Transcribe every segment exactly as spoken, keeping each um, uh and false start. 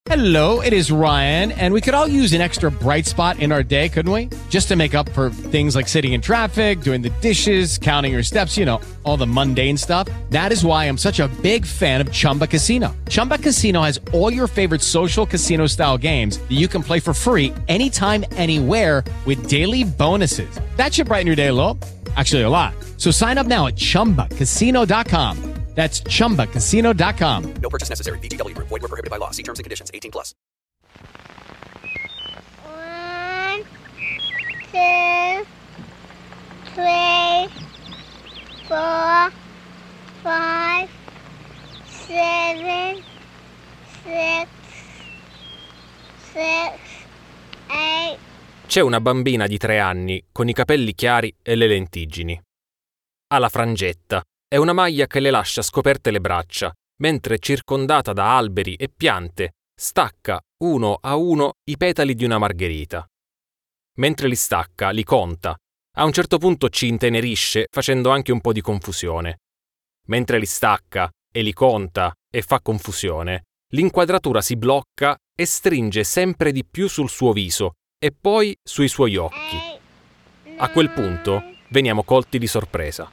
Hello, it is Ryan, and we could all use an extra bright spot in our day, couldn't we? Just to make up for things like sitting in traffic, doing the dishes, counting your steps, you know, all the mundane stuff. That is why I'm such a big fan of Chumba Casino. Chumba Casino has all your favorite social casino-style games that you can play for free anytime, anywhere with daily bonuses. That should brighten your day a little. Actually, a lot. So sign up now at chumba casino dot com. That's chumba casino dot com. No purchase necessary. V G W Group. Void where prohibited by law. See terms and conditions. eighteen plus. One, two, three, four, five, seven, six, six, eight. C'è una bambina di tre anni con i capelli chiari e le lentiggini. Ha la frangetta. È una maglia che le lascia scoperte le braccia, mentre circondata da alberi e piante, stacca uno a uno i petali di una margherita. Mentre li stacca, li conta. A un certo punto ci intenerisce, facendo anche un po' di confusione. Mentre li stacca e li conta e fa confusione, l'inquadratura si blocca e stringe sempre di più sul suo viso e poi sui suoi occhi. A quel punto veniamo colti di sorpresa.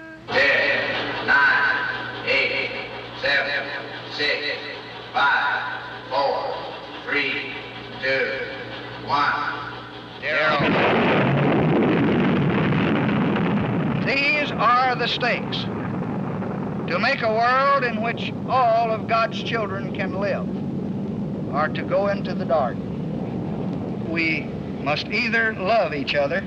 These are the stakes. To make a world in which all of God's children can live, or to go into the dark. We must either love each other,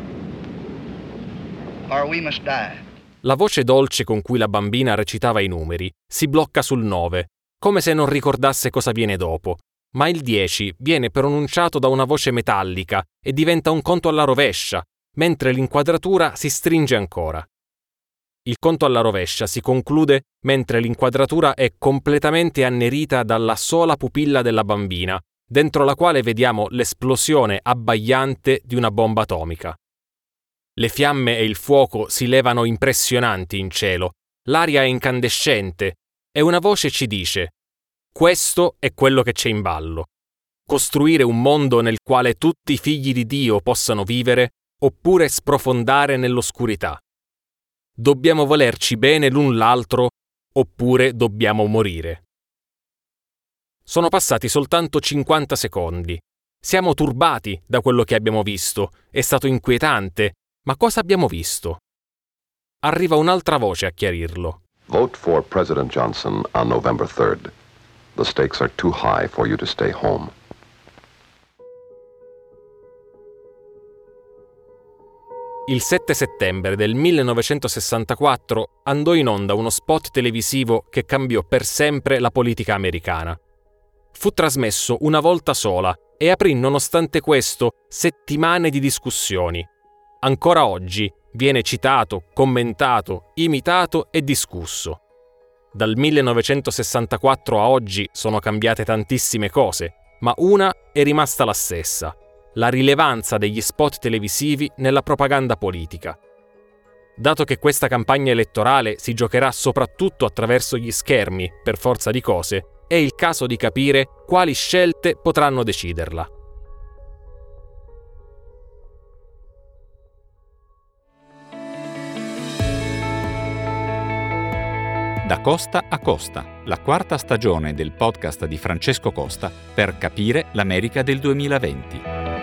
or we must die. La voce dolce con cui la bambina recitava i numeri si blocca sul nove, come se non ricordasse cosa viene dopo, ma il dieci viene pronunciato da una voce metallica e diventa un conto alla rovescia, mentre l'inquadratura si stringe ancora. Il conto alla rovescia si conclude mentre l'inquadratura è completamente annerita dalla sola pupilla della bambina, dentro la quale vediamo l'esplosione abbagliante di una bomba atomica. Le fiamme e il fuoco si levano impressionanti in cielo, l'aria è incandescente e una voce ci dice: questo è quello che c'è in ballo. Costruire un mondo nel quale tutti i figli di Dio possano vivere, oppure sprofondare nell'oscurità. Dobbiamo volerci bene l'un l'altro, oppure dobbiamo morire. Sono passati soltanto cinquanta secondi. Siamo turbati da quello che abbiamo visto, è stato inquietante, ma cosa abbiamo visto? Arriva un'altra voce a chiarirlo. Vote for President Johnson on November third. The stakes are too high for you to stay home. Il sette settembre del millenovecentosessantaquattro andò in onda uno spot televisivo che cambiò per sempre la politica americana. Fu trasmesso una volta sola e aprì, nonostante questo, settimane di discussioni. Ancora oggi viene citato, commentato, imitato e discusso. Dal millenovecentosessantaquattro a oggi sono cambiate tantissime cose, ma una è rimasta la stessa: la rilevanza degli spot televisivi nella propaganda politica. Dato che questa campagna elettorale si giocherà soprattutto attraverso gli schermi, per forza di cose, è il caso di capire quali scelte potranno deciderla. Da Costa a Costa, la quarta stagione del podcast di Francesco Costa per capire l'America del duemilaventi.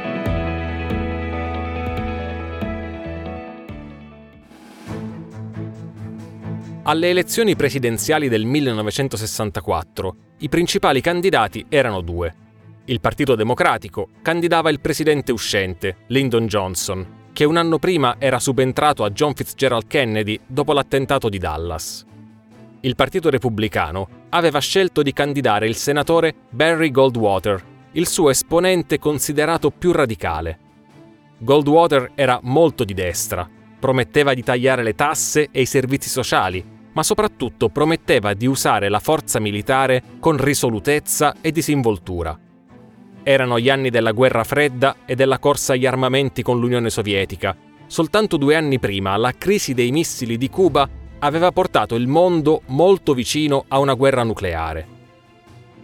Alle elezioni presidenziali del millenovecentosessantaquattro, i principali candidati erano due. Il Partito Democratico candidava il presidente uscente, Lyndon Johnson, che un anno prima era subentrato a John Fitzgerald Kennedy dopo l'attentato di Dallas. Il Partito Repubblicano aveva scelto di candidare il senatore Barry Goldwater, il suo esponente considerato più radicale. Goldwater era molto di destra, prometteva di tagliare le tasse e i servizi sociali, ma soprattutto prometteva di usare la forza militare con risolutezza e disinvoltura. Erano gli anni della guerra fredda e della corsa agli armamenti con l'Unione Sovietica. Soltanto due anni prima la crisi dei missili di Cuba aveva portato il mondo molto vicino a una guerra nucleare.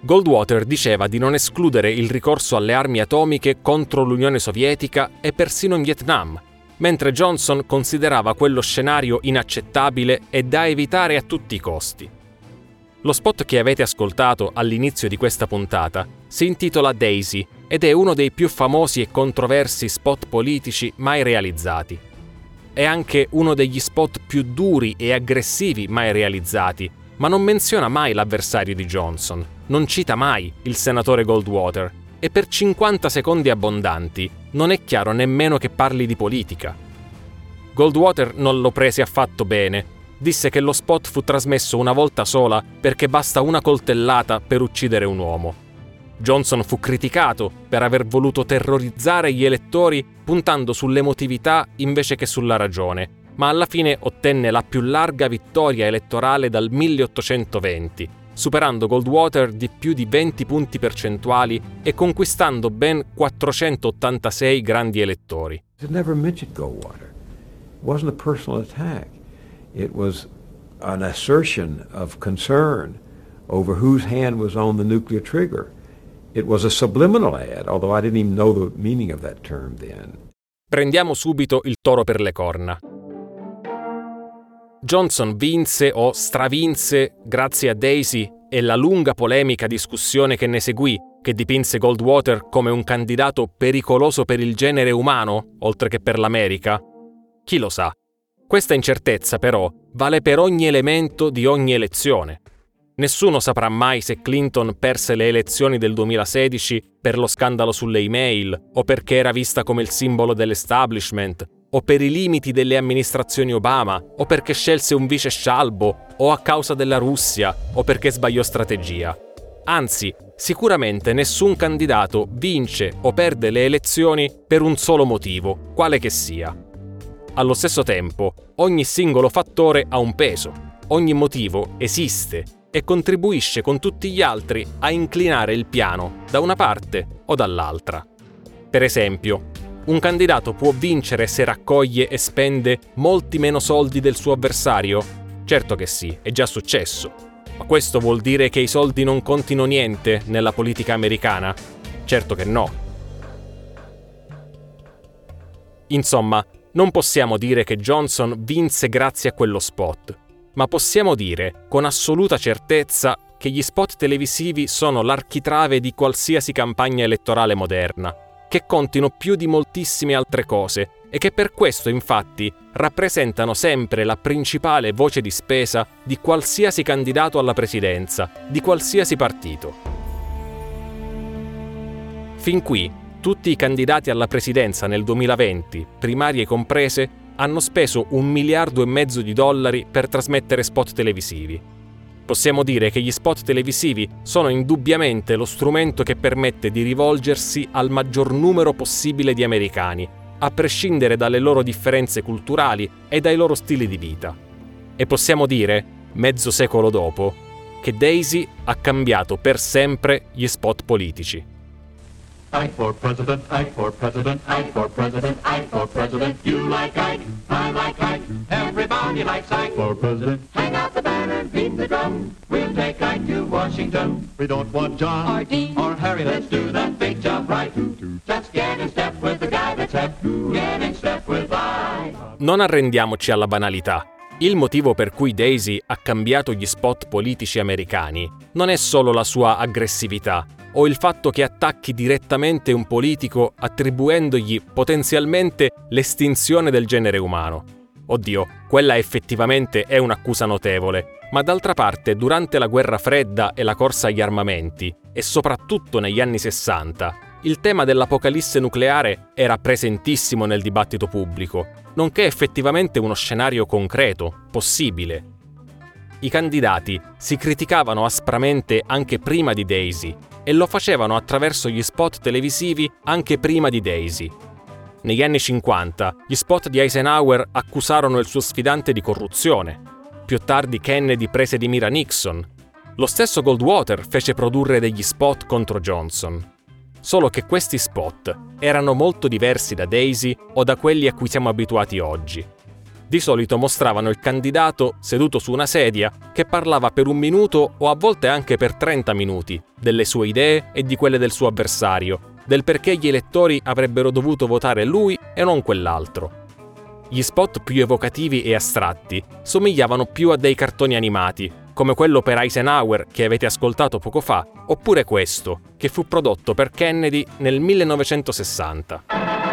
Goldwater diceva di non escludere il ricorso alle armi atomiche contro l'Unione Sovietica e persino in Vietnam, mentre Johnson considerava quello scenario inaccettabile e da evitare a tutti i costi. Lo spot che avete ascoltato all'inizio di questa puntata si intitola Daisy ed è uno dei più famosi e controversi spot politici mai realizzati. È anche uno degli spot più duri e aggressivi mai realizzati, ma non menziona mai l'avversario di Johnson, non cita mai il senatore Goldwater e per cinquanta secondi abbondanti non è chiaro nemmeno che parli di politica. Goldwater non lo prese affatto bene, disse che lo spot fu trasmesso una volta sola perché basta una coltellata per uccidere un uomo. Johnson fu criticato per aver voluto terrorizzare gli elettori puntando sull'emotività invece che sulla ragione, ma alla fine ottenne la più larga vittoria elettorale dal milleottocentoventi, superando Goldwater di più di venti punti percentuali e conquistando ben quattrocentottantasei grandi elettori. It never mentioned Goldwater. It wasn't a personal attack. It was an assertion of concern over whose hand was on the nuclear trigger. It was a subliminal ad, although I didn't even know the meaning of that term then. Prendiamo subito il toro per le corna. Johnson vinse o stravinse grazie a Daisy e la lunga polemica discussione che ne seguì, che dipinse Goldwater come un candidato pericoloso per il genere umano, oltre che per l'America? Chi lo sa? Questa incertezza, però, vale per ogni elemento di ogni elezione. Nessuno saprà mai se Clinton perse le elezioni del duemilasedici per lo scandalo sulle email, o perché era vista come il simbolo dell'establishment, o per i limiti delle amministrazioni Obama, o perché scelse un vice scialbo, o a causa della Russia, o perché sbagliò strategia. Anzi, sicuramente nessun candidato vince o perde le elezioni per un solo motivo, quale che sia. Allo stesso tempo, ogni singolo fattore ha un peso, ogni motivo esiste e contribuisce con tutti gli altri a inclinare il piano da una parte o dall'altra. Per esempio, un candidato può vincere se raccoglie e spende molti meno soldi del suo avversario? Certo che sì, è già successo. Ma questo vuol dire che i soldi non contino niente nella politica americana? Certo che no. Insomma, non possiamo dire che Johnson vinse grazie a quello spot, ma possiamo dire con assoluta certezza che gli spot televisivi sono l'architrave di qualsiasi campagna elettorale moderna, che contino più di moltissime altre cose e che per questo infatti rappresentano sempre la principale voce di spesa di qualsiasi candidato alla presidenza, di qualsiasi partito. Fin qui, tutti i candidati alla presidenza nel duemilaventi, primarie comprese, hanno speso un miliardo e mezzo di dollari per trasmettere spot televisivi. Possiamo dire che gli spot televisivi sono indubbiamente lo strumento che permette di rivolgersi al maggior numero possibile di americani, a prescindere dalle loro differenze culturali e dai loro stili di vita. E possiamo dire, mezzo secolo dopo, che Daisy ha cambiato per sempre gli spot politici. Ike for president, Ike for president, Ike for president, Ike for president. You like Ike, I like Ike, everybody likes Ike for president. Hang out the banner, beat the drum, we'll take Ike to Washington. We don't want John or Dean or Harry, let's do that big job right. Let's get in step with the guy that's hep, get in step with Ike. Non arrendiamoci alla banalità. Il motivo per cui Daisy ha cambiato gli spot politici americani non è solo la sua aggressività, o il fatto che attacchi direttamente un politico attribuendogli potenzialmente l'estinzione del genere umano. Oddio, quella effettivamente è un'accusa notevole, ma d'altra parte durante la guerra fredda e la corsa agli armamenti, e soprattutto negli anni sessanta, il tema dell'apocalisse nucleare era presentissimo nel dibattito pubblico, nonché effettivamente uno scenario concreto, possibile. I candidati si criticavano aspramente anche prima di Daisy, e lo facevano attraverso gli spot televisivi anche prima di Daisy. Negli anni cinquanta, gli spot di Eisenhower accusarono il suo sfidante di corruzione. Più tardi Kennedy prese di mira Nixon. Lo stesso Goldwater fece produrre degli spot contro Johnson. Solo che questi spot erano molto diversi da Daisy o da quelli a cui siamo abituati oggi. Di solito mostravano il candidato seduto su una sedia che parlava per un minuto o a volte anche per trenta minuti delle sue idee e di quelle del suo avversario, del perché gli elettori avrebbero dovuto votare lui e non quell'altro. Gli spot più evocativi e astratti somigliavano più a dei cartoni animati, come quello per Eisenhower che avete ascoltato poco fa, oppure questo, che fu prodotto per Kennedy nel millenovecentosessanta.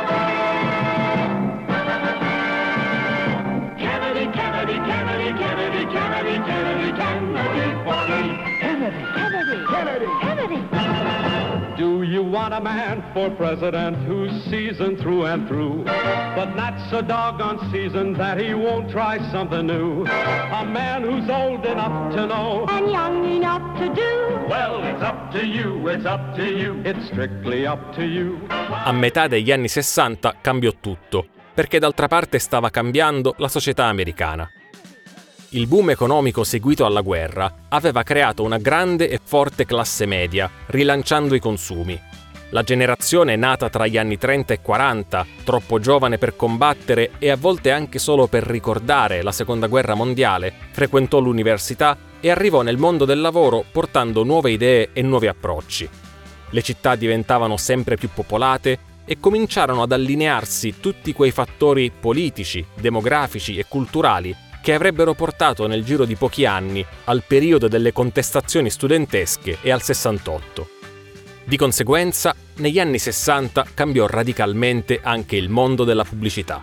Kennedy, Kennedy, Kennedy, Kennedy, Kennedy, Kennedy, Kennedy for me. Kennedy, Kennedy, Kennedy, Kennedy. Do you want a man for president who's seasoned through and through, but not so doggone seasoned that he won't try something new? A man who's old enough to know and young enough to do? Well, it's up to you, it's up to you, it's strictly up to you. A metà degli anni sessanta cambiò tutto, perché d'altra parte stava cambiando la società americana. Il boom economico seguito alla guerra aveva creato una grande e forte classe media, rilanciando i consumi. La generazione nata tra gli anni trenta e quaranta, troppo giovane per combattere e a volte anche solo per ricordare la Seconda Guerra Mondiale, frequentò l'università e arrivò nel mondo del lavoro portando nuove idee e nuovi approcci. Le città diventavano sempre più popolate e cominciarono ad allinearsi tutti quei fattori politici, demografici e culturali che avrebbero portato nel giro di pochi anni al periodo delle contestazioni studentesche e al sessantotto. Di conseguenza, negli anni sessanta cambiò radicalmente anche il mondo della pubblicità.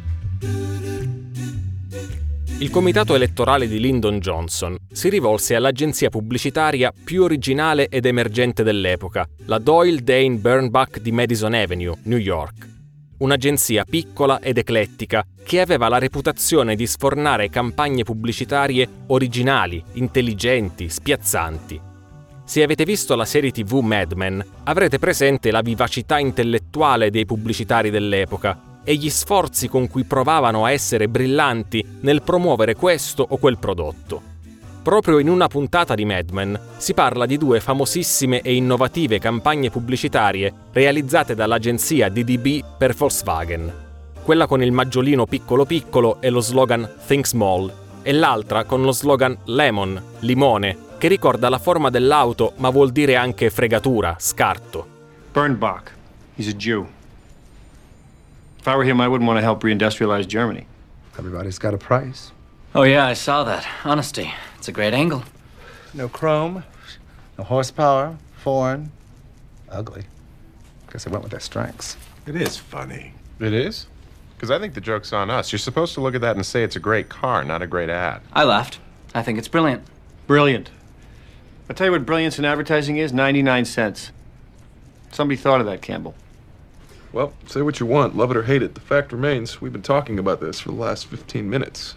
Il comitato elettorale di Lyndon Johnson si rivolse all'agenzia pubblicitaria più originale ed emergente dell'epoca, la Doyle Dane Bernbach di Madison Avenue, New York. Un'agenzia piccola ed eclettica che aveva la reputazione di sfornare campagne pubblicitarie originali, intelligenti, spiazzanti. Se avete visto la serie tivù Mad Men, avrete presente la vivacità intellettuale dei pubblicitari dell'epoca e gli sforzi con cui provavano a essere brillanti nel promuovere questo o quel prodotto. Proprio in una puntata di Mad Men si parla di due famosissime e innovative campagne pubblicitarie realizzate dall'agenzia D D B per Volkswagen. Quella con il maggiolino piccolo piccolo e lo slogan Think Small, e l'altra con lo slogan Lemon, limone, che ricorda la forma dell'auto ma vuol dire anche fregatura, scarto. Bernbach, he's a Jew. If I were him, I wouldn't want to help reindustrialize Germany. Everybody's got a price. Oh yeah, I saw that. Honesty. It's a great angle. No chrome, no horsepower, foreign, ugly. Guess they went with their strengths. It is funny. It is? Because I think the joke's on us. You're supposed to look at that and say it's a great car, not a great ad. I laughed. I think it's brilliant. Brilliant. I'll tell you what brilliance in advertising is, ninety-nine cents. Somebody thought of that, Campbell. Well, say what you want, love it or hate it. The fact remains, we've been talking about this for the last fifteen minutes.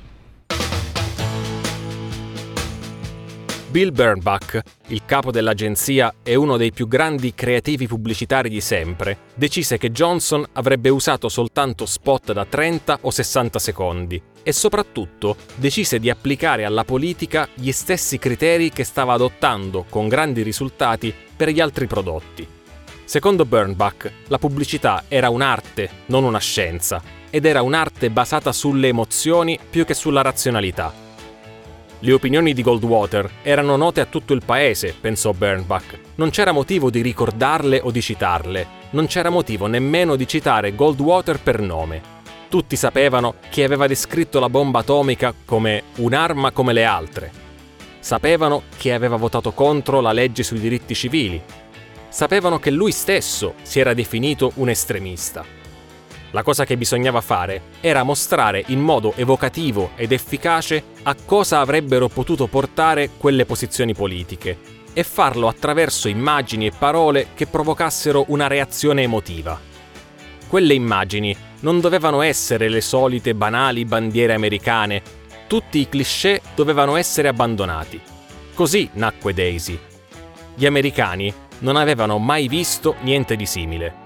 Bill Bernbach, il capo dell'agenzia e uno dei più grandi creativi pubblicitari di sempre, decise che Johnson avrebbe usato soltanto spot da trenta o sessanta secondi e soprattutto decise di applicare alla politica gli stessi criteri che stava adottando con grandi risultati per gli altri prodotti. Secondo Bernbach, la pubblicità era un'arte, non una scienza, ed era un'arte basata sulle emozioni più che sulla razionalità. Le opinioni di Goldwater erano note a tutto il paese, pensò Bernbach. Non c'era motivo di ricordarle o di citarle. Non c'era motivo nemmeno di citare Goldwater per nome. Tutti sapevano che aveva descritto la bomba atomica come un'arma come le altre. Sapevano che aveva votato contro la legge sui diritti civili. Sapevano che lui stesso si era definito un estremista. La cosa che bisognava fare era mostrare in modo evocativo ed efficace a cosa avrebbero potuto portare quelle posizioni politiche e farlo attraverso immagini e parole che provocassero una reazione emotiva. Quelle immagini non dovevano essere le solite banali bandiere americane, tutti i cliché dovevano essere abbandonati. Così nacque Daisy. Gli americani non avevano mai visto niente di simile.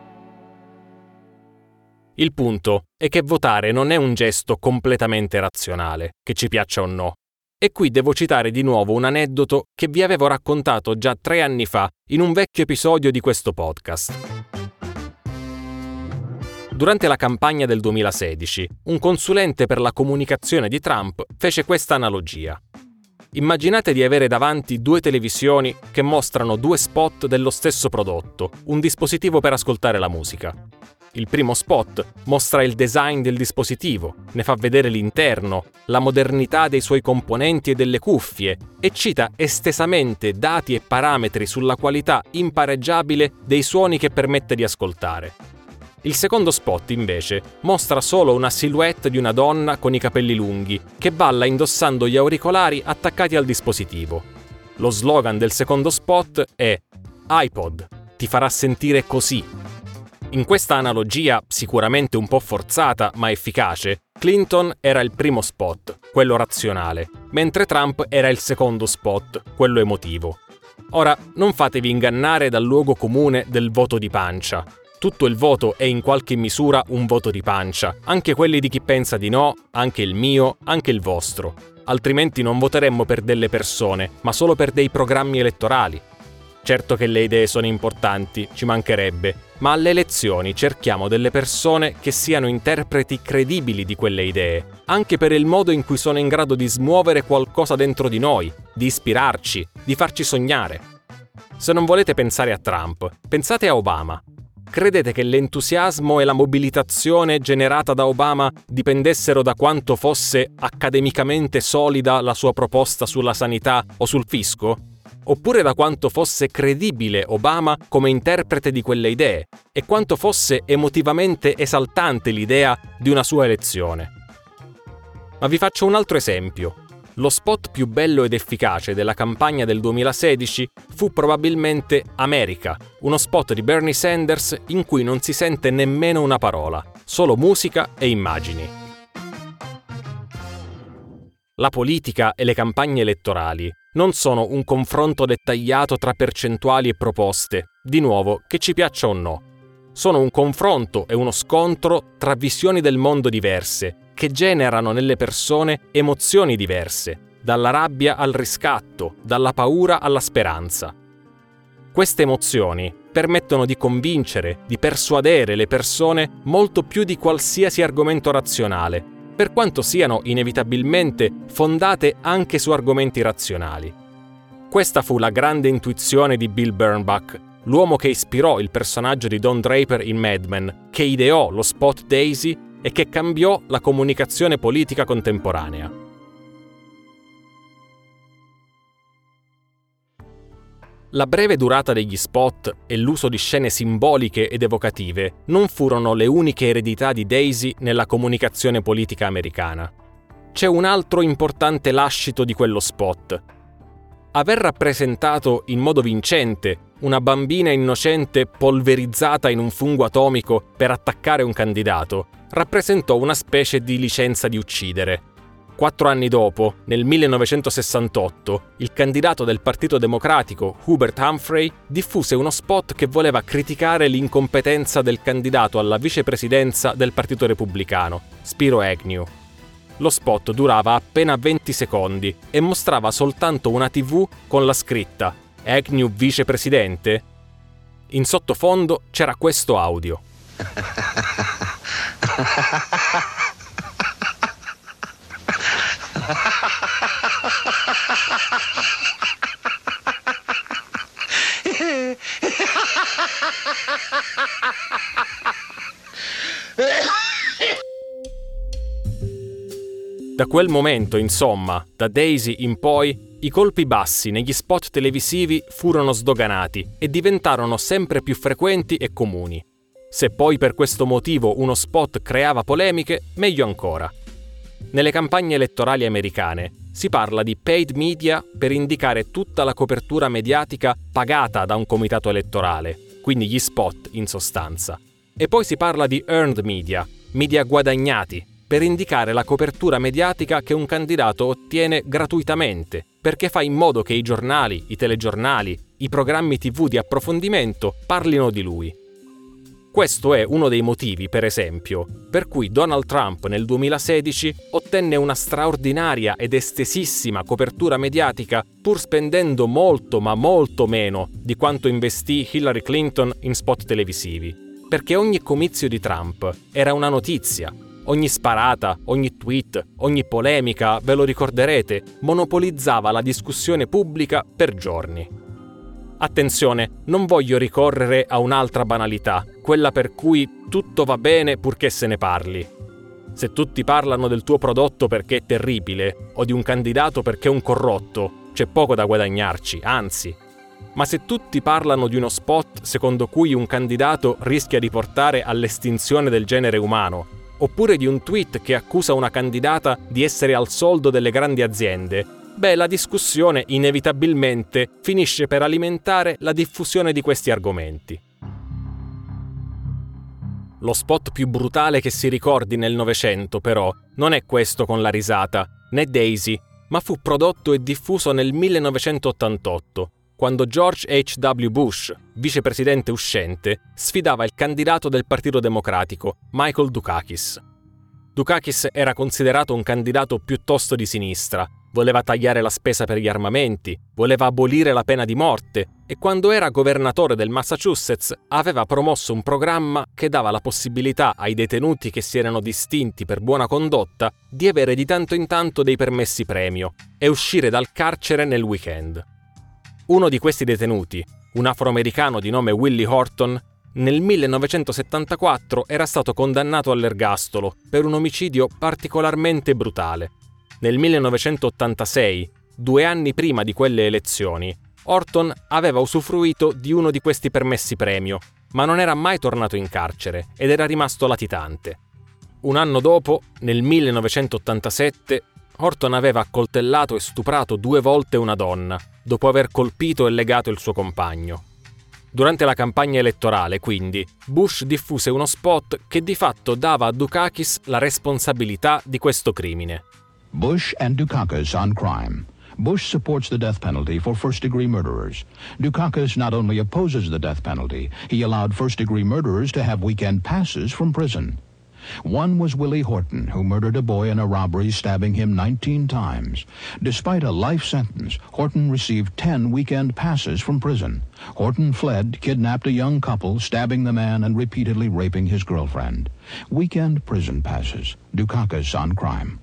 Il punto è che votare non è un gesto completamente razionale, che ci piaccia o no. E qui devo citare di nuovo un aneddoto che vi avevo raccontato già tre anni fa in un vecchio episodio di questo podcast. Durante la campagna del duemilasedici, un consulente per la comunicazione di Trump fece questa analogia. Immaginate di avere davanti due televisioni che mostrano due spot dello stesso prodotto, un dispositivo per ascoltare la musica. Il primo spot mostra il design del dispositivo, ne fa vedere l'interno, la modernità dei suoi componenti e delle cuffie e cita estesamente dati e parametri sulla qualità impareggiabile dei suoni che permette di ascoltare. Il secondo spot, invece, mostra solo una silhouette di una donna con i capelli lunghi che balla indossando gli auricolari attaccati al dispositivo. Lo slogan del secondo spot è iPod, ti farà sentire così. In questa analogia, sicuramente un po' forzata ma efficace, Clinton era il primo spot, quello razionale, mentre Trump era il secondo spot, quello emotivo. Ora, non fatevi ingannare dal luogo comune del voto di pancia. Tutto il voto è in qualche misura un voto di pancia, anche quelli di chi pensa di no, anche il mio, anche il vostro. Altrimenti non voteremmo per delle persone, ma solo per dei programmi elettorali. Certo che le idee sono importanti, ci mancherebbe, ma alle elezioni cerchiamo delle persone che siano interpreti credibili di quelle idee, anche per il modo in cui sono in grado di smuovere qualcosa dentro di noi, di ispirarci, di farci sognare. Se non volete pensare a Trump, pensate a Obama. Credete che l'entusiasmo e la mobilitazione generata da Obama dipendessero da quanto fosse accademicamente solida la sua proposta sulla sanità o sul fisco? Oppure da quanto fosse credibile Obama come interprete di quelle idee e quanto fosse emotivamente esaltante l'idea di una sua elezione? Ma vi faccio un altro esempio. Lo spot più bello ed efficace della campagna del duemilasedici fu probabilmente America, uno spot di Bernie Sanders in cui non si sente nemmeno una parola, solo musica e immagini. La politica e le campagne elettorali non sono un confronto dettagliato tra percentuali e proposte, di nuovo, che ci piaccia o no. Sono un confronto e uno scontro tra visioni del mondo diverse, che generano nelle persone emozioni diverse, dalla rabbia al riscatto, dalla paura alla speranza. Queste emozioni permettono di convincere, di persuadere le persone molto più di qualsiasi argomento razionale, per quanto siano inevitabilmente fondate anche su argomenti razionali. Questa fu la grande intuizione di Bill Bernbach, l'uomo che ispirò il personaggio di Don Draper in Mad Men, che ideò lo spot Daisy e che cambiò la comunicazione politica contemporanea. La breve durata degli spot e l'uso di scene simboliche ed evocative non furono le uniche eredità di Daisy nella comunicazione politica americana. C'è un altro importante lascito di quello spot. Aver rappresentato in modo vincente una bambina innocente polverizzata in un fungo atomico per attaccare un candidato rappresentò una specie di licenza di uccidere. Quattro anni dopo, nel millenovecentosessantotto, il candidato del Partito Democratico, Hubert Humphrey, diffuse uno spot che voleva criticare l'incompetenza del candidato alla vicepresidenza del Partito Repubblicano, Spiro Agnew. Lo spot durava appena venti secondi e mostrava soltanto una tivù con la scritta «Agnew vicepresidente?». In sottofondo c'era questo audio. Da quel momento, insomma, da Daisy in poi, i colpi bassi negli spot televisivi furono sdoganati e diventarono sempre più frequenti e comuni. Se poi per questo motivo uno spot creava polemiche, meglio ancora. Nelle campagne elettorali americane si parla di paid media per indicare tutta la copertura mediatica pagata da un comitato elettorale, quindi gli spot in sostanza. E poi si parla di earned media, media guadagnati, per indicare la copertura mediatica che un candidato ottiene gratuitamente, perché fa in modo che i giornali, i telegiornali, i programmi tivù di approfondimento parlino di lui. Questo è uno dei motivi, per esempio, per cui Donald Trump nel duemilasedici ottenne una straordinaria ed estesissima copertura mediatica pur spendendo molto ma molto meno di quanto investì Hillary Clinton in spot televisivi. perché ogni comizio di Trump era una notizia. Ogni sparata, ogni tweet, ogni polemica, ve lo ricorderete, monopolizzava la discussione pubblica per giorni. Attenzione, non voglio ricorrere a un'altra banalità, quella per cui tutto va bene purché se ne parli. Se tutti parlano del tuo prodotto perché è terribile, o di un candidato perché è un corrotto, c'è poco da guadagnarci, anzi. Ma se tutti parlano di uno spot secondo cui un candidato rischia di portare all'estinzione del genere umano, oppure di un tweet che accusa una candidata di essere al soldo delle grandi aziende, beh, la discussione inevitabilmente finisce per alimentare la diffusione di questi argomenti. Lo spot più brutale che si ricordi nel Novecento, però, non è questo con la risata, né Daisy, ma fu prodotto e diffuso nel millenovecentottantotto, quando George H W Bush, vicepresidente uscente, sfidava il candidato del Partito Democratico, Michael Dukakis. Dukakis era considerato un candidato piuttosto di sinistra, voleva tagliare la spesa per gli armamenti, voleva abolire la pena di morte e quando era governatore del Massachusetts aveva promosso un programma che dava la possibilità ai detenuti che si erano distinti per buona condotta di avere di tanto in tanto dei permessi premio e uscire dal carcere nel weekend. Uno di questi detenuti, un afroamericano di nome Willie Horton, nel millenovecentosettantaquattro era stato condannato all'ergastolo per un omicidio particolarmente brutale. Nel millenovecentottantasei, due anni prima di quelle elezioni, Horton aveva usufruito di uno di questi permessi premio, ma non era mai tornato in carcere ed era rimasto latitante. Un anno dopo, nel millenovecentottantasette, Horton aveva accoltellato e stuprato due volte una donna, dopo aver colpito e legato il suo compagno. Durante la campagna elettorale, quindi, Bush diffuse uno spot che di fatto dava a Dukakis la responsabilità di questo crimine. Bush and Dukakis on crime. Bush supports the death penalty for first-degree murderers. Dukakis not only opposes the death penalty, he allowed first-degree murderers to have weekend passes from prison. One was Willie Horton, who murdered a boy in a robbery, stabbing him nineteen times. Despite a life sentence, Horton received ten weekend passes from prison. Horton fled, kidnapped a young couple, stabbing the man and repeatedly raping his girlfriend. Weekend prison passes. Dukakis on crime.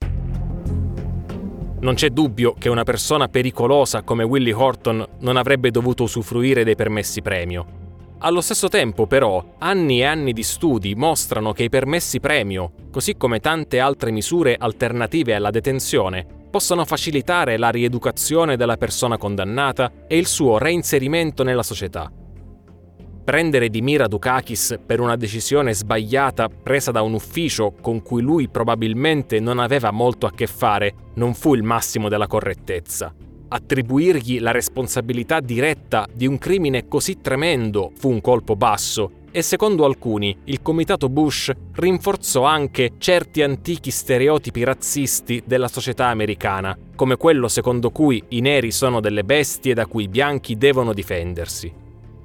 Non c'è dubbio che una persona pericolosa come Willie Horton non avrebbe dovuto usufruire dei permessi premio. Allo stesso tempo, però, anni e anni di studi mostrano che i permessi premio, così come tante altre misure alternative alla detenzione, possono facilitare la rieducazione della persona condannata e il suo reinserimento nella società. Prendere di mira Dukakis per una decisione sbagliata presa da un ufficio con cui lui probabilmente non aveva molto a che fare non fu il massimo della correttezza. Attribuirgli la responsabilità diretta di un crimine così tremendo fu un colpo basso e secondo alcuni il comitato Bush rinforzò anche certi antichi stereotipi razzisti della società americana, come quello secondo cui i neri sono delle bestie da cui i bianchi devono difendersi.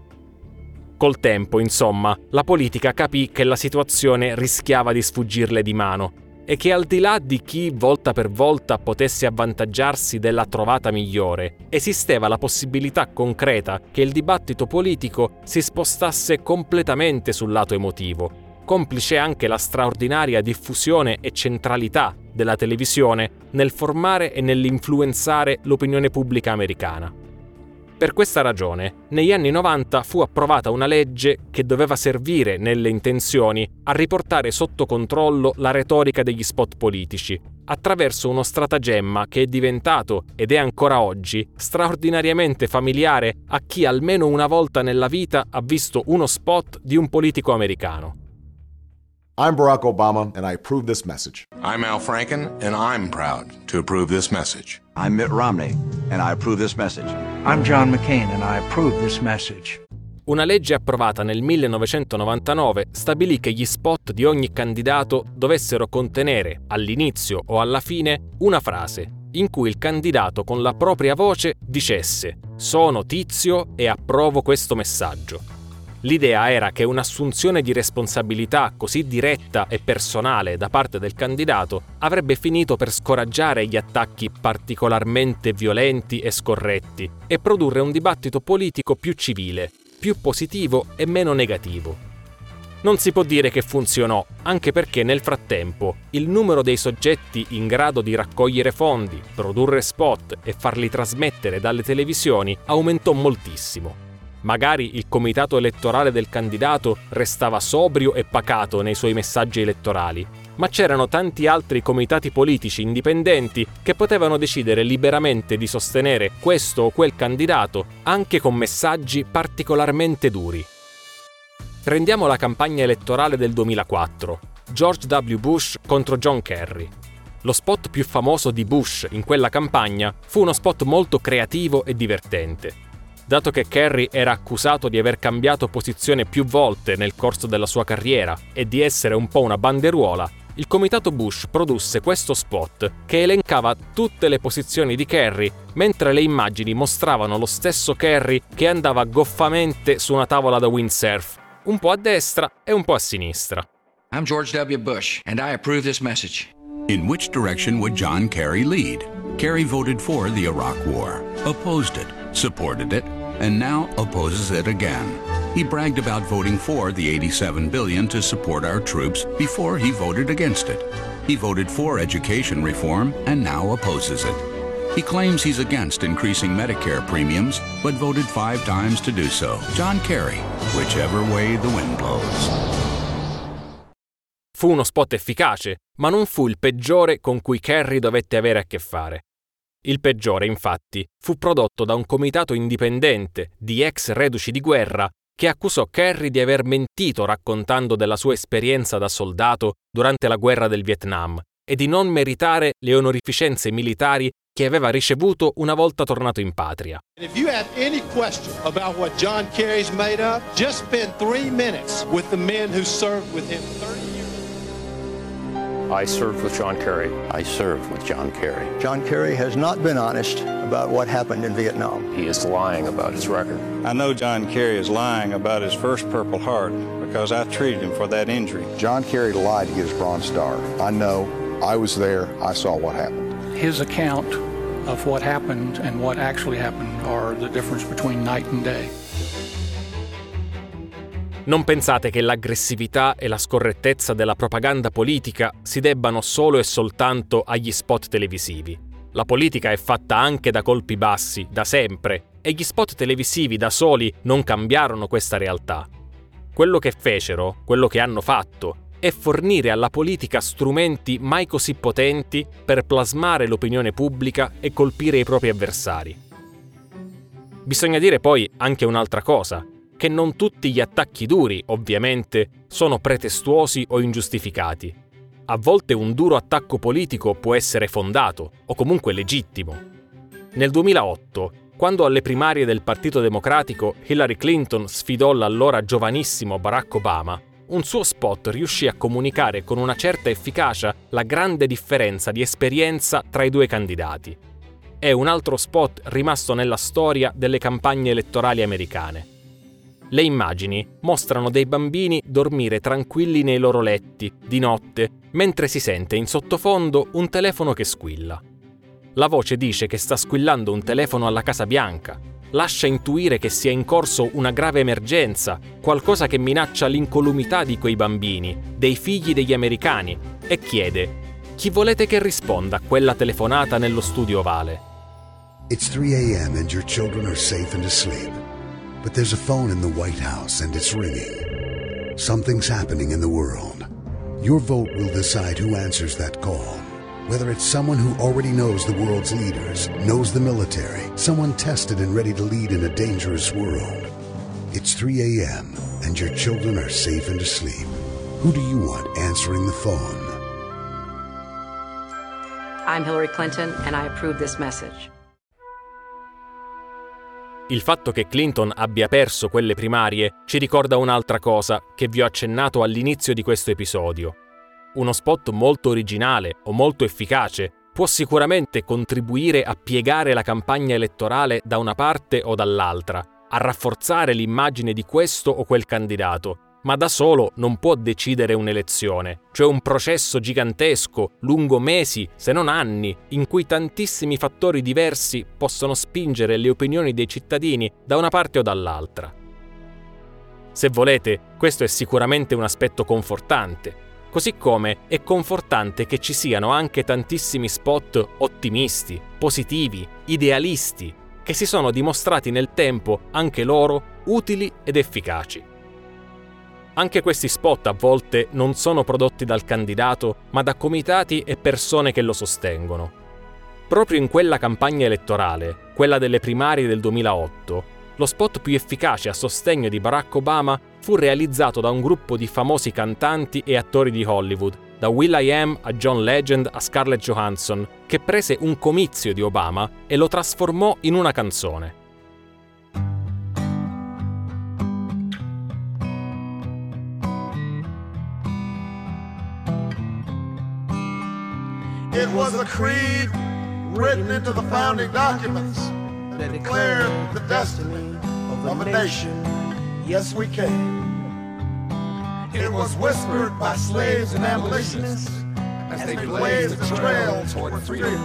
Col tempo, insomma, la politica capì che la situazione rischiava di sfuggirle di mano e che al di là di chi volta per volta potesse avvantaggiarsi della trovata migliore, esisteva la possibilità concreta che il dibattito politico si spostasse completamente sul lato emotivo, complice anche la straordinaria diffusione e centralità della televisione nel formare e nell'influenzare l'opinione pubblica americana. Per questa ragione, negli anni novanta fu approvata una legge che doveva servire, nelle intenzioni, a riportare sotto controllo la retorica degli spot politici, attraverso uno stratagemma che è diventato, ed è ancora oggi, straordinariamente familiare a chi almeno una volta nella vita ha visto uno spot di un politico americano. I'm Barack Obama, and I approve this message. I'm Al Franken, and I'm proud to approve this message. I'm Mitt Romney, and I approve this message. I'm John McCain, and I approve this message. Una legge approvata nel millenovecentonovantanove stabilì che gli spot di ogni candidato dovessero contenere, all'inizio o alla fine, una frase in cui il candidato con la propria voce dicesse «Sono Tizio e approvo questo messaggio». L'idea era che un'assunzione di responsabilità così diretta e personale da parte del candidato avrebbe finito per scoraggiare gli attacchi particolarmente violenti e scorretti e produrre un dibattito politico più civile, più positivo e meno negativo. Non si può dire che funzionò, anche perché nel frattempo il numero dei soggetti in grado di raccogliere fondi, produrre spot e farli trasmettere dalle televisioni aumentò moltissimo. Magari il comitato elettorale del candidato restava sobrio e pacato nei suoi messaggi elettorali, ma c'erano tanti altri comitati politici indipendenti che potevano decidere liberamente di sostenere questo o quel candidato anche con messaggi particolarmente duri. Prendiamo la campagna elettorale del duemilaquattro, George W. Bush contro John Kerry. Lo spot più famoso di Bush in quella campagna fu uno spot molto creativo e divertente. Dato che Kerry era accusato di aver cambiato posizione più volte nel corso della sua carriera e di essere un po' una banderuola, il comitato Bush produsse questo spot che elencava tutte le posizioni di Kerry, mentre le immagini mostravano lo stesso Kerry che andava goffamente su una tavola da windsurf, un po' a destra e un po' a sinistra. I'm George W. Bush, and I approve this message. In which direction would John Kerry lead? Kerry voted for the Iraq War, opposed it, supported it, and now opposes it again. He bragged about voting for the eighty-seven billion dollars to support our troops before he voted against it. He voted for education reform and now opposes it. He claims he's against increasing Medicare premiums, but voted five times to do so. John Kerry, whichever way the wind blows. Fu uno spot efficace, ma non fu il peggiore con cui Kerry dovette avere a che fare. Il peggiore, infatti, fu prodotto da un comitato indipendente di ex reduci di guerra che accusò Kerry di aver mentito raccontando della sua esperienza da soldato durante la guerra del Vietnam e di non meritare le onorificenze militari che aveva ricevuto una volta tornato in patria. If you have any question about what John Kerry's made of, just spend three minutes with the men who served with him thirty years. I served with John Kerry. I served with John Kerry. John Kerry has not been honest about what happened in Vietnam. He is lying about his record. I know John Kerry is lying about his first Purple Heart because I treated him for that injury. John Kerry lied to get his Bronze Star. I know. I was there. I saw what happened. His account of what happened and what actually happened are the difference between night and day. Non pensate che l'aggressività e la scorrettezza della propaganda politica si debbano solo e soltanto agli spot televisivi. La politica è fatta anche da colpi bassi, da sempre, e gli spot televisivi da soli non cambiarono questa realtà. Quello che fecero, quello che hanno fatto, è fornire alla politica strumenti mai così potenti per plasmare l'opinione pubblica e colpire i propri avversari. Bisogna dire poi anche un'altra cosa, che non tutti gli attacchi duri, ovviamente, sono pretestuosi o ingiustificati. A volte un duro attacco politico può essere fondato, o comunque legittimo. Nel duemilaotto, quando alle primarie del Partito Democratico Hillary Clinton sfidò l'allora giovanissimo Barack Obama, un suo spot riuscì a comunicare con una certa efficacia la grande differenza di esperienza tra i due candidati. È un altro spot rimasto nella storia delle campagne elettorali americane. Le immagini mostrano dei bambini dormire tranquilli nei loro letti, di notte, mentre si sente in sottofondo un telefono che squilla. La voce dice che sta squillando un telefono alla Casa Bianca, lascia intuire che sia in corso una grave emergenza, qualcosa che minaccia l'incolumità di quei bambini, dei figli degli americani, e chiede: chi volete che risponda a quella telefonata nello studio ovale? It's three a.m. and your children are safe and asleep. But there's a phone in the White House and it's ringing. Something's happening in the world. Your vote will decide who answers that call. Whether it's someone who already knows the world's leaders, knows the military, someone tested and ready to lead in a dangerous world. It's three a.m. and your children are safe and asleep. Who do you want answering the phone? I'm Hillary Clinton and I approve this message. Il fatto che Clinton abbia perso quelle primarie ci ricorda un'altra cosa che vi ho accennato all'inizio di questo episodio. Uno spot molto originale o molto efficace può sicuramente contribuire a piegare la campagna elettorale da una parte o dall'altra, a rafforzare l'immagine di questo o quel candidato, ma da solo non può decidere un'elezione, cioè un processo gigantesco, lungo mesi, se non anni, in cui tantissimi fattori diversi possono spingere le opinioni dei cittadini da una parte o dall'altra. Se volete, questo è sicuramente un aspetto confortante. Così come è confortante che ci siano anche tantissimi spot ottimisti, positivi, idealisti, che si sono dimostrati nel tempo anche loro utili ed efficaci. Anche questi spot a volte non sono prodotti dal candidato, ma da comitati e persone che lo sostengono. Proprio in quella campagna elettorale, quella delle primarie del duemilaotto, lo spot più efficace a sostegno di Barack Obama fu realizzato da un gruppo di famosi cantanti e attori di Hollywood, da will.i.am a John Legend a Scarlett Johansson, che prese un comizio di Obama e lo trasformò in una canzone. It was a creed written into the founding documents that declared the destiny of a nation. Yes, we can. It was whispered by slaves and abolitionists as they blazed the trail toward freedom.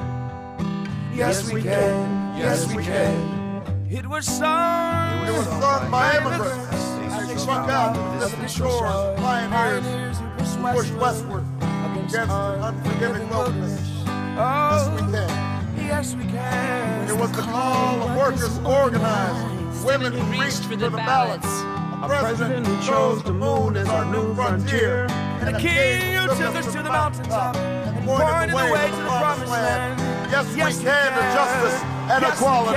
Yes, we can. Yes, we can. It was sung. It was sung by immigrants as they struck out to distant shores, pioneers who pushed westward against the unforgiving wilderness. Yes, we can. Yes, we can. It was the call of workers organized, women who reached for the ballots, a president who chose the moon as our new frontier, and a king who took us to the mountaintop and pointed the way to the promised land. Yes, yes we can to justice and yes, equality.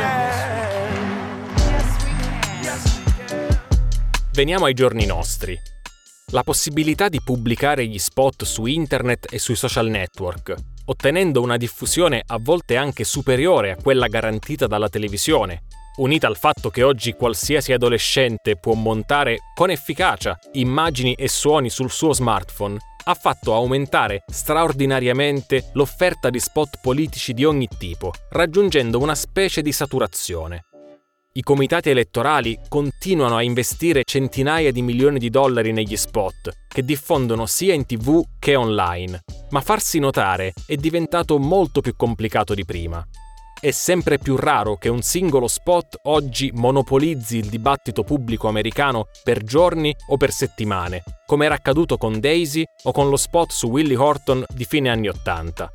Yes, we can. Yes, we can. Veniamo ai giorni nostri. La possibilità di pubblicare gli spot su internet e sui social network, ottenendo una diffusione a volte anche superiore a quella garantita dalla televisione, unita al fatto che oggi qualsiasi adolescente può montare con efficacia immagini e suoni sul suo smartphone, ha fatto aumentare straordinariamente l'offerta di spot politici di ogni tipo, raggiungendo una specie di saturazione. I comitati elettorali continuano a investire centinaia di milioni di dollari negli spot, che diffondono sia in tivù che online, ma farsi notare è diventato molto più complicato di prima. È sempre più raro che un singolo spot oggi monopolizzi il dibattito pubblico americano per giorni o per settimane, come era accaduto con Daisy o con lo spot su Willie Horton di fine anni Ottanta.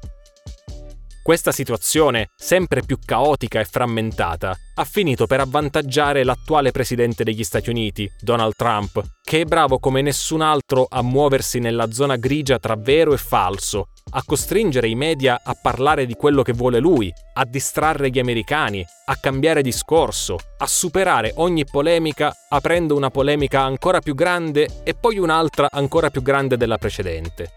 Questa situazione, sempre più caotica e frammentata, ha finito per avvantaggiare l'attuale presidente degli Stati Uniti, Donald Trump, che è bravo come nessun altro a muoversi nella zona grigia tra vero e falso, a costringere i media a parlare di quello che vuole lui, a distrarre gli americani, a cambiare discorso, a superare ogni polemica aprendo una polemica ancora più grande e poi un'altra ancora più grande della precedente.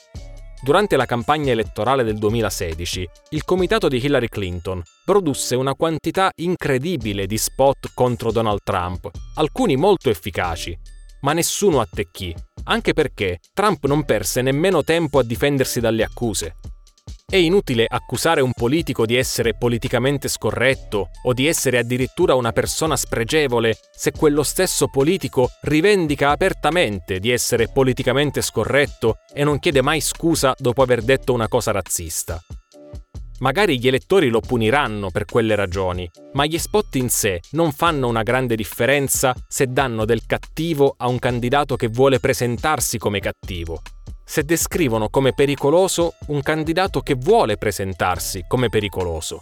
Durante la campagna elettorale del duemilasedici, il comitato di Hillary Clinton produsse una quantità incredibile di spot contro Donald Trump, alcuni molto efficaci, ma nessuno attecchì, anche perché Trump non perse nemmeno tempo a difendersi dalle accuse. È inutile accusare un politico di essere politicamente scorretto o di essere addirittura una persona spregevole se quello stesso politico rivendica apertamente di essere politicamente scorretto e non chiede mai scusa dopo aver detto una cosa razzista. Magari gli elettori lo puniranno per quelle ragioni, ma gli spot in sé non fanno una grande differenza se danno del cattivo a un candidato che vuole presentarsi come cattivo. Se descrivono come pericoloso un candidato che vuole presentarsi come pericoloso.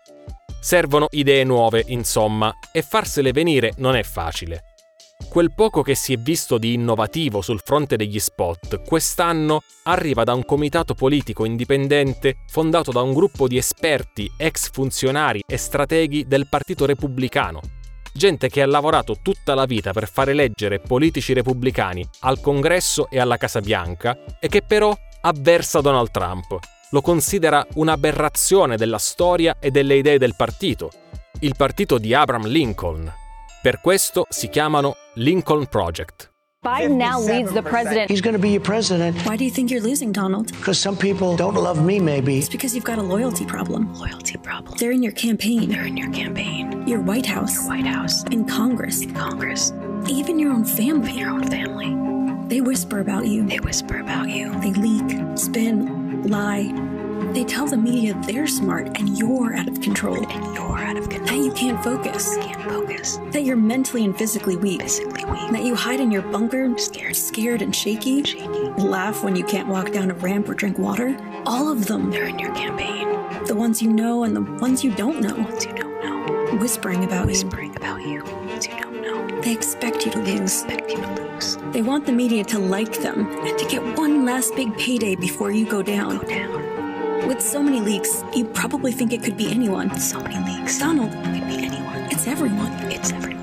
Servono idee nuove, insomma, e farsele venire non è facile. Quel poco che si è visto di innovativo sul fronte degli spot quest'anno arriva da un comitato politico indipendente fondato da un gruppo di esperti, ex funzionari e strateghi del Partito Repubblicano. Gente che ha lavorato tutta la vita per fare eleggere politici repubblicani al Congresso e alla Casa Bianca e che però avversa Donald Trump. Lo considera un'aberrazione della storia e delle idee del partito, il partito di Abraham Lincoln. Per questo si chiamano Lincoln Project. Biden now leads the president. He's going to be your president. Why do you think you're losing, Donald? Because some people don't love me, maybe. It's because you've got a loyalty problem. Loyalty problem. They're in your campaign. They're in your campaign. Your White House. Your White House. In Congress. In Congress. Even your own family. Even your own family. They whisper about you. They whisper about you. They leak, spin, lie. They tell the media they're smart and you're out of control. And you're out of control. That you can't focus. Can't focus. That you're mentally and physically weak. Physically weak. That you hide in your bunker, Scared. scared and shaky. Shaky. Laugh when you can't walk down a ramp or drink water. All of them. They're in your campaign. The ones you know and the ones you don't know. The ones you don't know. Whispering about Whispering you. about you. The ones you don't know. They expect you to They lose. expect you to lose. They want the media to like them and to get one last big payday before you go down. Go down. With so many leaks, you probably think it could be anyone. So many leaks. Donald, It could be anyone. it's everyone. It's everyone.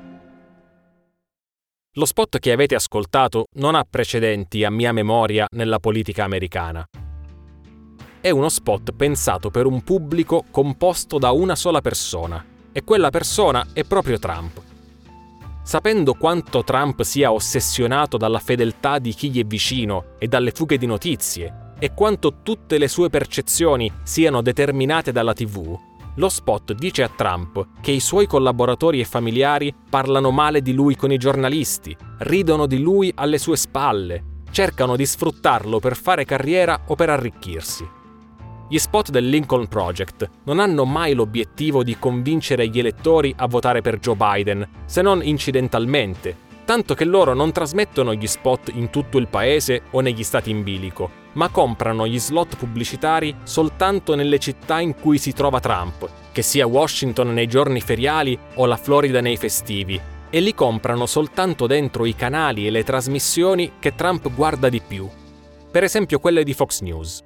Lo spot che avete ascoltato non ha precedenti a mia memoria nella politica americana. È uno spot pensato per un pubblico composto da una sola persona, e quella persona è proprio Trump. Sapendo quanto Trump sia ossessionato dalla fedeltà di chi gli è vicino e dalle fughe di notizie, e quanto tutte le sue percezioni siano determinate dalla tivù, lo spot dice a Trump che i suoi collaboratori e familiari parlano male di lui con i giornalisti, ridono di lui alle sue spalle, cercano di sfruttarlo per fare carriera o per arricchirsi. Gli spot del Lincoln Project non hanno mai l'obiettivo di convincere gli elettori a votare per Joe Biden, se non incidentalmente, tanto che loro non trasmettono gli spot in tutto il paese o negli stati in bilico, ma comprano gli slot pubblicitari soltanto nelle città in cui si trova Trump, che sia Washington nei giorni feriali o la Florida nei festivi, e li comprano soltanto dentro i canali e le trasmissioni che Trump guarda di più, per esempio quelle di Fox News.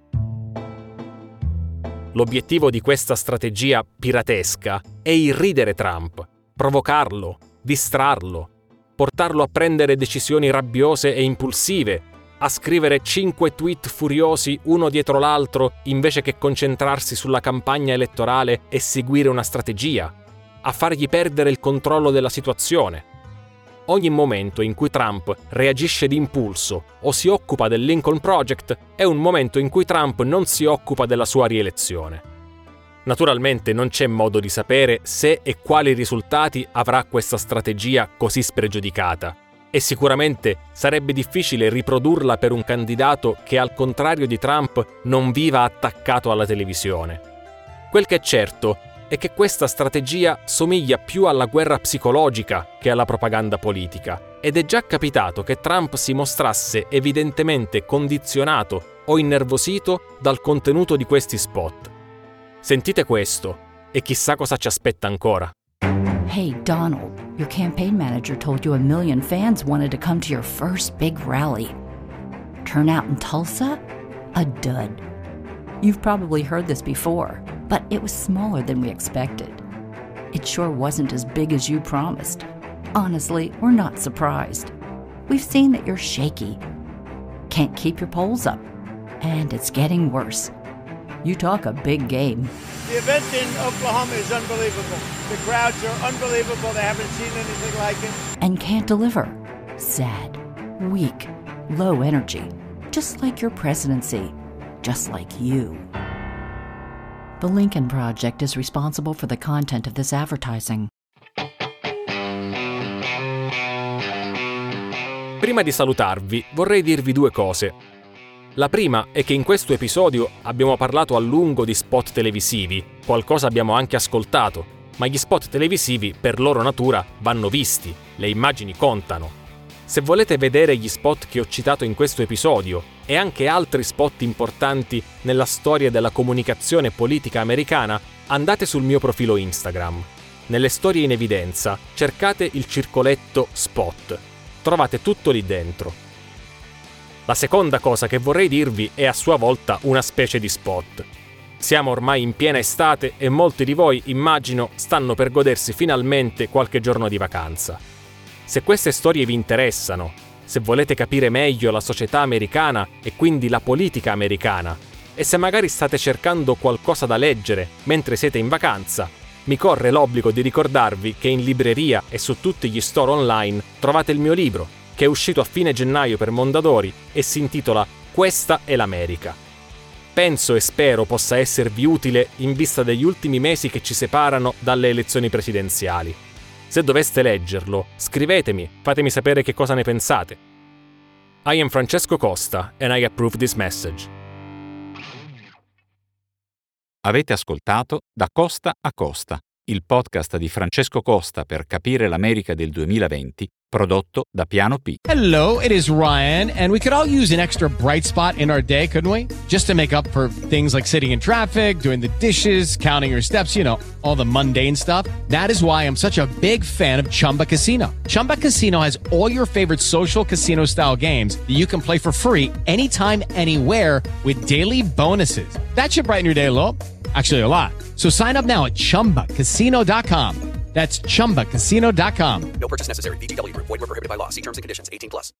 L'obiettivo di questa strategia piratesca è irridere Trump, provocarlo, distrarlo, portarlo a prendere decisioni rabbiose e impulsive, a scrivere cinque tweet furiosi uno dietro l'altro invece che concentrarsi sulla campagna elettorale e seguire una strategia, a fargli perdere il controllo della situazione. Ogni momento in cui Trump reagisce d'impulso o si occupa del Lincoln Project è un momento in cui Trump non si occupa della sua rielezione. Naturalmente non c'è modo di sapere se e quali risultati avrà questa strategia così spregiudicata, e sicuramente sarebbe difficile riprodurla per un candidato che, al contrario di Trump, non viva attaccato alla televisione. Quel che è certo è che questa strategia somiglia più alla guerra psicologica che alla propaganda politica, ed è già capitato che Trump si mostrasse evidentemente condizionato o innervosito dal contenuto di questi spot. Sentite questo e chissà cosa ci aspetta ancora. Hey, Donald, your campaign manager told you a million fans wanted to come to your first big rally. Turnout in Tulsa? A dud. You've probably heard this before, but it was smaller than we expected. It sure wasn't as big as you promised. Honestly, we're not surprised. We've seen that you're shaky. Can't keep your polls up. And it's getting worse. You talk a big game. The event in Oklahoma is unbelievable. The crowds are unbelievable. They haven't seen anything like it. And can't deliver. Sad, weak, low energy. Just like your presidency. Just like you. The Lincoln Project is responsible for the content of this advertising. Prima di salutarvi, vorrei dirvi due cose. La prima è che in questo episodio abbiamo parlato a lungo di spot televisivi, qualcosa abbiamo anche ascoltato, ma gli spot televisivi per loro natura vanno visti, le immagini contano. Se volete vedere gli spot che ho citato in questo episodio e anche altri spot importanti nella storia della comunicazione politica americana, andate sul mio profilo Instagram. Nelle storie in evidenza cercate il circoletto spot. Trovate tutto lì dentro. La seconda cosa che vorrei dirvi è a sua volta una specie di spot. Siamo ormai in piena estate e molti di voi, immagino, stanno per godersi finalmente qualche giorno di vacanza. Se queste storie vi interessano, se volete capire meglio la società americana e quindi la politica americana, e se magari state cercando qualcosa da leggere mentre siete in vacanza, mi corre l'obbligo di ricordarvi che in libreria e su tutti gli store online trovate il mio libro, che è uscito a fine gennaio per Mondadori e si intitola Questa è l'America. Penso e spero possa esservi utile in vista degli ultimi mesi che ci separano dalle elezioni presidenziali. Se doveste leggerlo, scrivetemi, fatemi sapere che cosa ne pensate. I am Francesco Costa and I approve this message. Avete ascoltato Da Costa a Costa, il podcast di Francesco Costa per capire l'America del duemilaventi, prodotto da Piano P. Hello, it is Ryan, and we could all use an extra bright spot in our day, couldn't we? Just to make up for things like sitting in traffic, doing the dishes, counting your steps, you know, all the mundane stuff. That is why I'm such a big fan of Chumba Casino. Chumba Casino has all your favorite social casino-style games that you can play for free anytime, anywhere with daily bonuses. That should brighten your day a little. Actually, a lot. So sign up now at chumba casino dot com. That's chumba casino dot com. No purchase necessary. V G W Group. Void where prohibited by law. See terms and conditions. eighteen plus.